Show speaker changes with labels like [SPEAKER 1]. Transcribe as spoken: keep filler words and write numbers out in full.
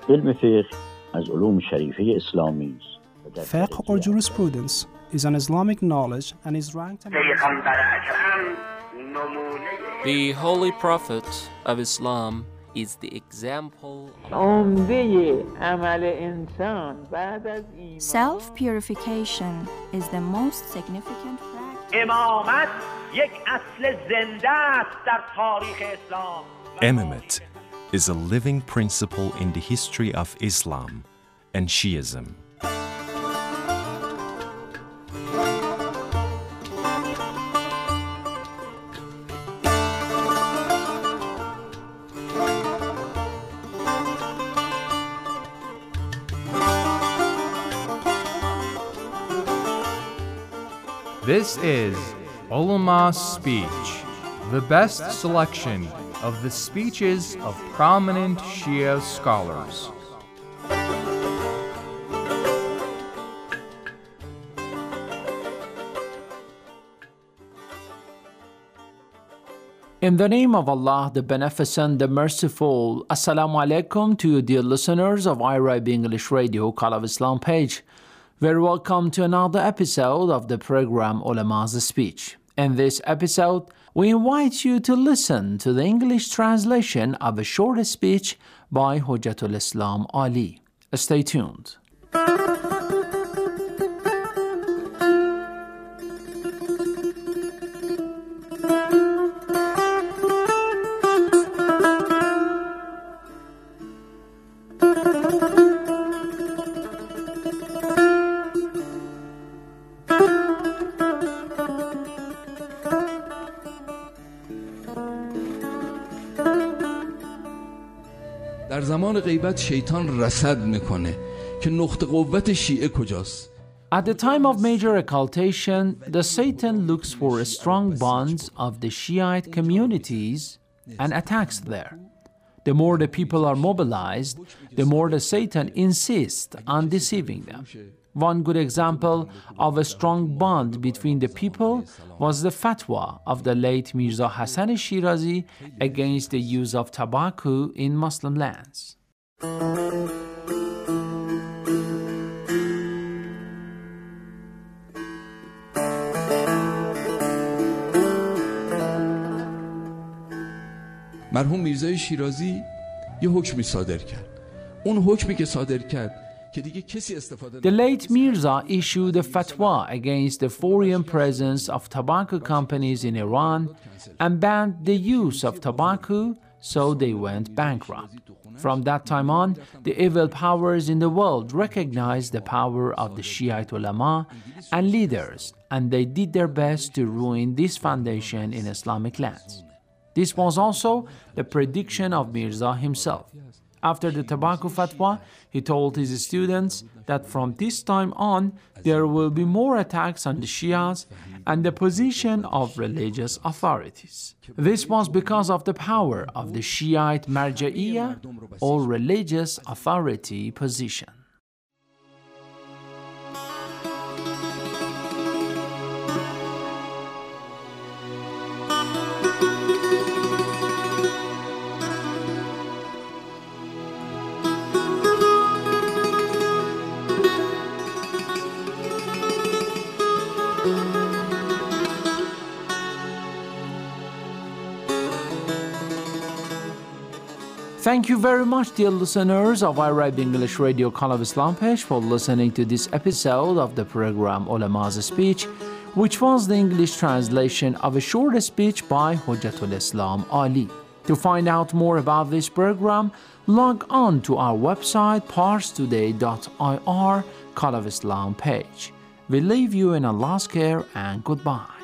[SPEAKER 1] علم فقه از علوم شریفه اسلامی است.
[SPEAKER 2] Fiqh or jurisprudence is an Islamic knowledge and is ranked among
[SPEAKER 3] The Holy Prophet of Islam is the example
[SPEAKER 4] Self-purification is the most significant practice.
[SPEAKER 5] Imamate is a living principle in the history of Islam and Shiism.
[SPEAKER 6] This is Ulama's Speech, the best selection of the speeches of prominent Shia scholars.
[SPEAKER 7] In the name of Allah, the Beneficent, the Merciful, Assalamu alaikum to you dear listeners of Arab English Radio Call of Islam page. Very welcome to another episode of the program Ulama's Speech. In this episode, we invite you to listen to the English translation of a short speech by Hujjatul Islam Ali. Stay tuned.
[SPEAKER 8] در زمان غیبت شیطان رصد میکنه که نقطه قوت شیعه کجاست.
[SPEAKER 7] At the time of major occultation, the Satan looks for strong bonds of the Shiite communities and attacks there. The more the people are mobilized, the more the Satan insists on deceiving them. One good example of a strong bond between the people was the fatwa of the late Mirza Hassan Shirazi against the use of tobacco in Muslim lands.
[SPEAKER 8] مرحوم میرزای شیرازی یه حکمی صادر کرد. اون حکمی که صادر کرد
[SPEAKER 7] The late Mirza issued a fatwa against the foreign presence of tobacco companies in Iran and banned the use of tobacco, so they went bankrupt. From that time on, the evil powers in the world recognized the power of the Shiite ulama and leaders, and they did their best to ruin this foundation in Islamic lands. This was also the prediction of Mirza himself. After the tobacco fatwa, he told his students that from this time on, there will be more attacks on the Shias and the position of religious authorities. This was because of the power of the Shiite Marja'iyya or religious authority position. Thank you very much, dear listeners of Arab English Radio Call of Islam page, for listening to this episode of the program Ulama's Speech, which was the English translation of a short speech by Hujjatul Islam Ali. To find out more about this program, log on to our website pars today dot I R Call of Islam page. We leave you in Allah's care and goodbye.